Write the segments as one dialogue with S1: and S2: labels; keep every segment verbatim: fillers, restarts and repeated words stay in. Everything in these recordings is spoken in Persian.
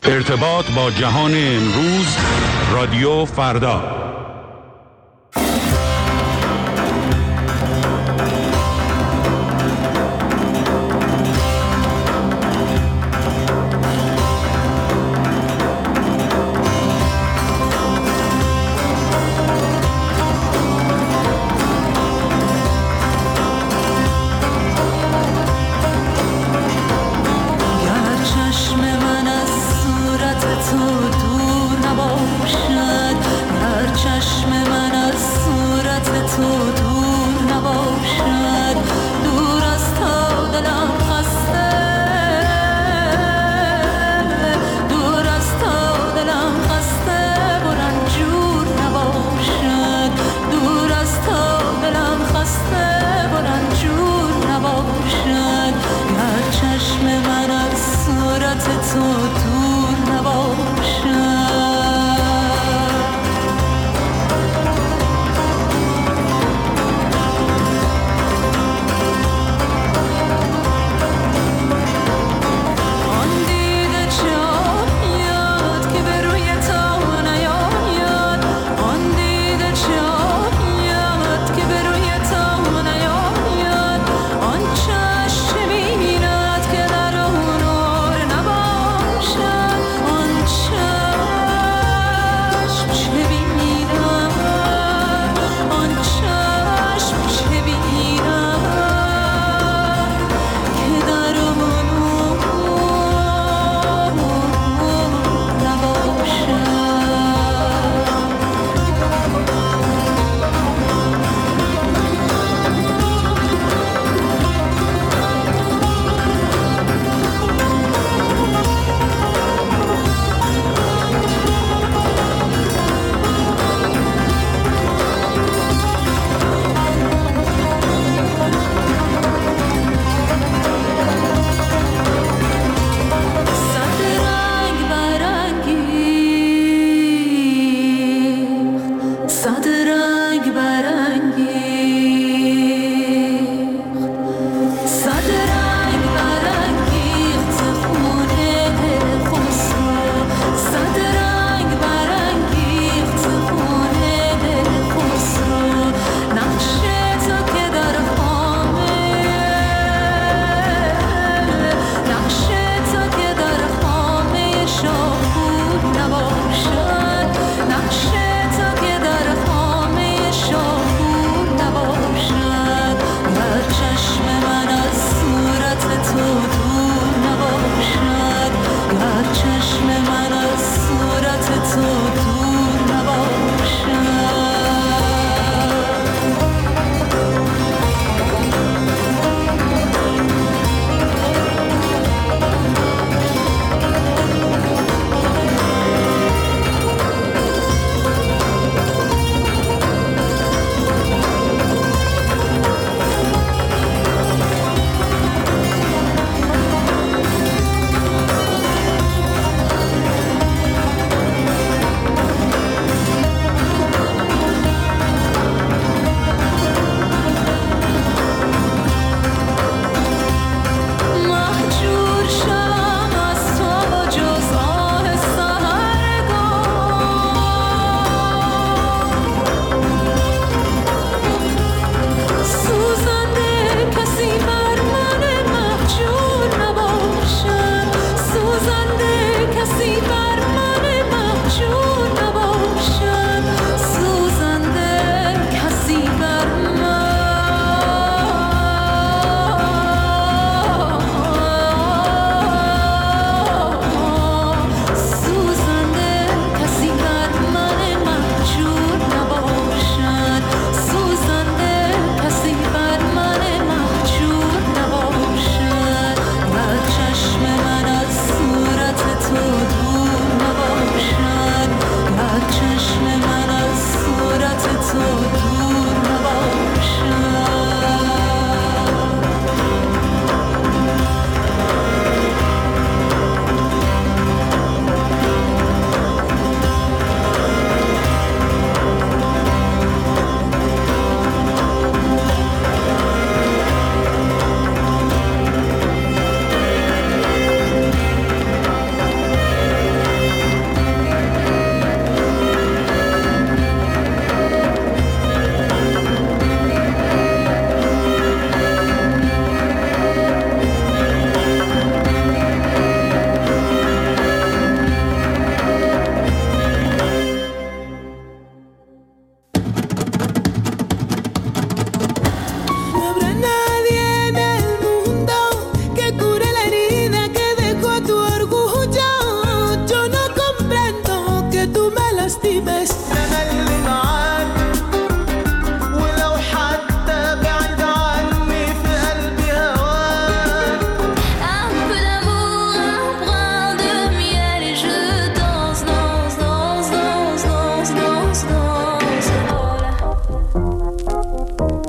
S1: ارتباط با جهان امروز، رادیو فردا.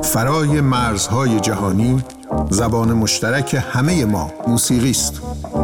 S2: فرای مرزهای جهانی، زبان مشترک همه ما موسیقی است.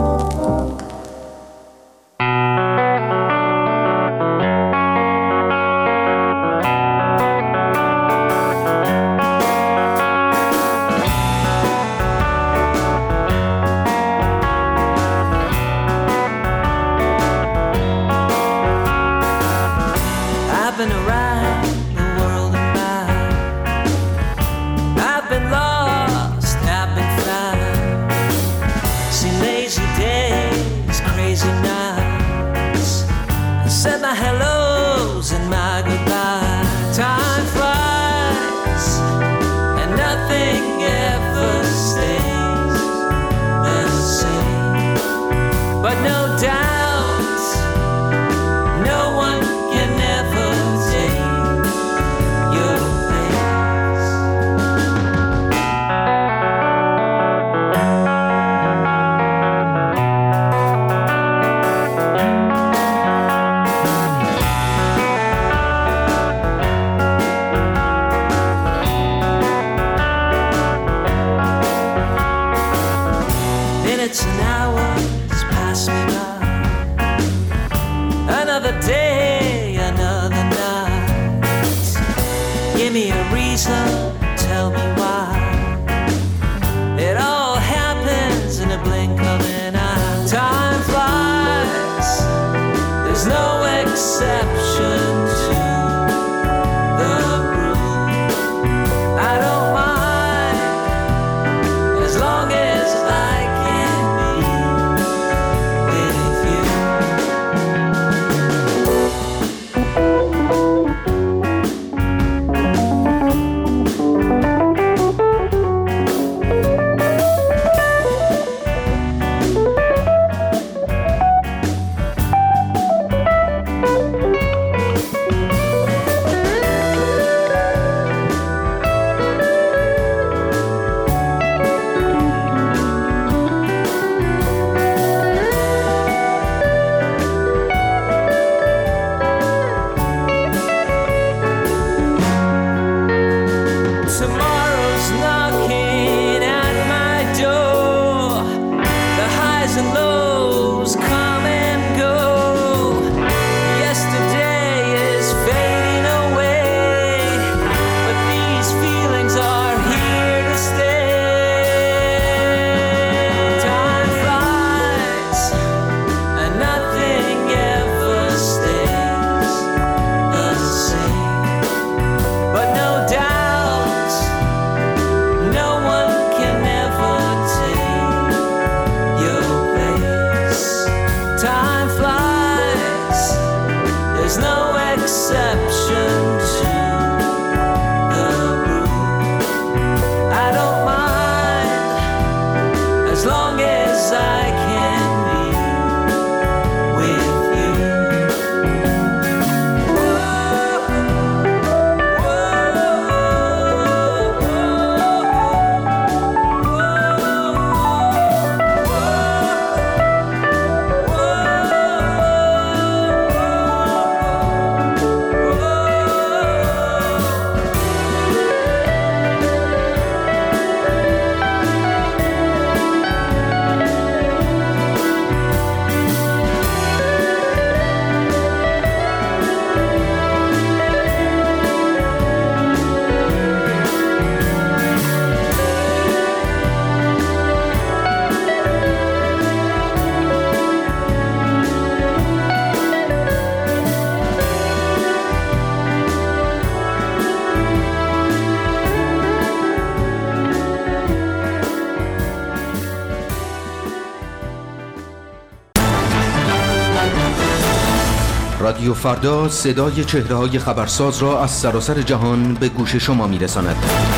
S1: رادیو فردا صدای چهره‌های خبرساز را از سراسر جهان به گوش شما می‌رساند.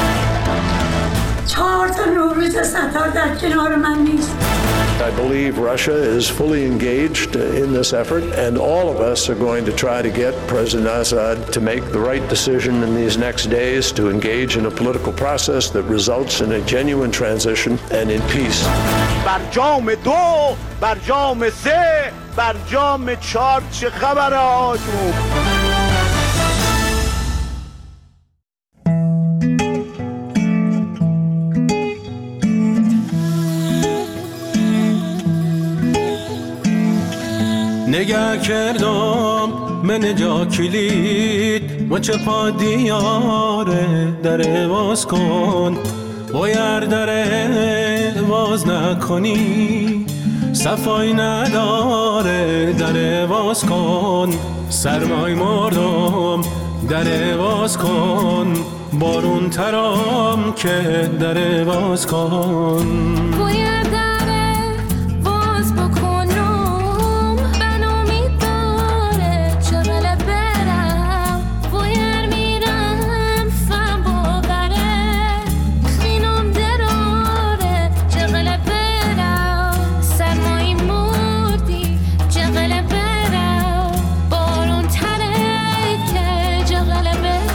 S3: چهار تا نوروز ستار در کنار من نیست.
S4: I believe Russia is fully engaged in this effort, and all of us are going to try to get President Assad to make the right decision in these next days to engage in a political process that results in a genuine transition and in peace.
S5: برجام دو، برجام سه، برجام چهار چه خبره آجوم؟
S6: نگه کردم من جا کلید و چه پا دیاره در باز کن بایر در باز نکنی صفای نداره در باز کن سرمای مردم در باز کن بارون ترام که در باز کن
S7: باید در باز بکنم بنامی داره چغل برم باید میرم فهم باقره خینم دراره چغل برم سرمایی مردی چغل برم بارون تره که چغل برم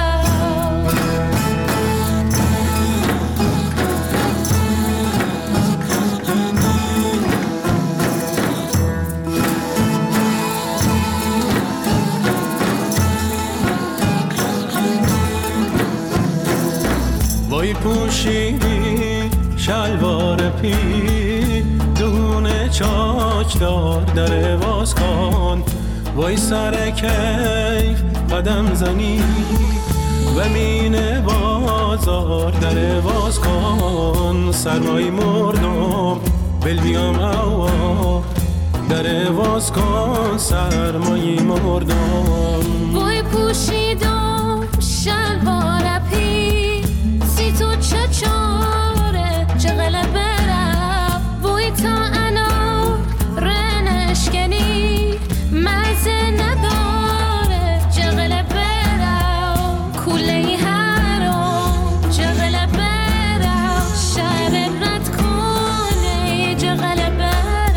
S6: وای پوشیدی شلوار پی دونه چاک دار در باز کن وای سر کیف قدم زنی و مینه بازار در باز کن سرمای مردم بل بیام اوا در باز کن سرمای مردم
S7: وای پوشیدم شلوار پی سی تو چه چاره چغل برم وای تا انا رنشکنی مزه نداره چغل برم کوله هرام چغل برم شهر رد کنه چغل برم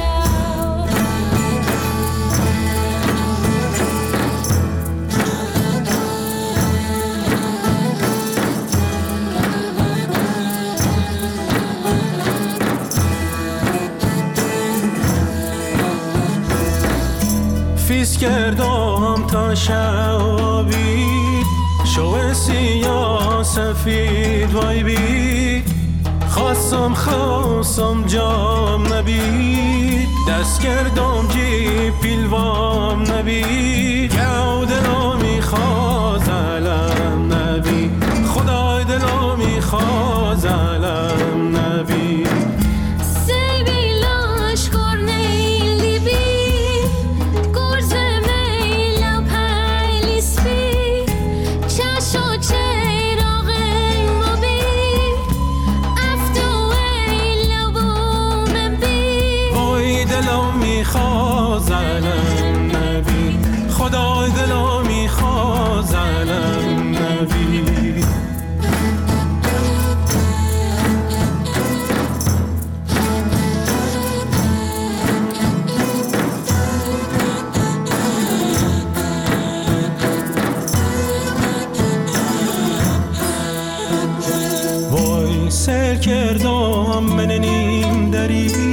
S6: فیس کردم تا شبی شو سیاه سفید وای بی خواستم خواستم جام نبید دست کردم جی پیلوام نبید گو دلو میخواز علم نبید خدای دلو میخواز علم نبید میخواز علم نبی خدای دلو میخواز علم نبی وای سر کردم من نیم دری